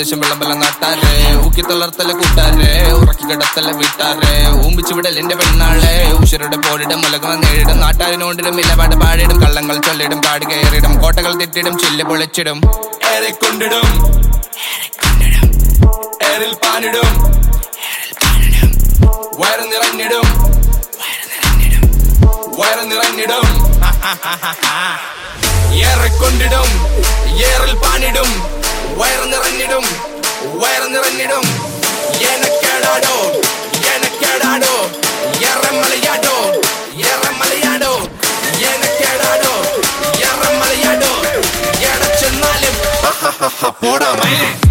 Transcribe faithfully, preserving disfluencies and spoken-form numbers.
പ്രദേശം വിളമ്പല നാട്ടാരെ ഊക്കി തളർത്തല കൂട്ടാരെ ഉറക്കി കിടത്തല വീട്ടാരെ ഊമ്പിച്ചു വിടലിന്റെ പെണ്ണാളെ ഉഷരുടെ പോരിടും മുലകം നേരിടും നാട്ടാരിനോണ്ടിടും ഇലപാട് പാടിടും കള്ളങ്ങൾ ചൊല്ലിടും കാട് കയറിടും കോട്ടകൾ തെറ്റിടും ചില്ല് പൊളിച്ചിടും ഏറിക്കൊണ്ടിടും ഏറിൽ പാനിടും വയറ് നിറഞ്ഞിടും വയറ് നിറഞ്ഞിടും ഏറിക്കൊണ്ടിടും ഏറിൽ പാനിടും വയറ് നിറഞ്ഞിടും വയറ് നിറഞ്ഞിടും എനക്കേടാടോ എനക്കേടാടോ എറമലയാടോ എറമലയാടോ എനക്കേടാടോ എറമലയാടോ എടച്ചെന്നാലും പോടാ മൈനെ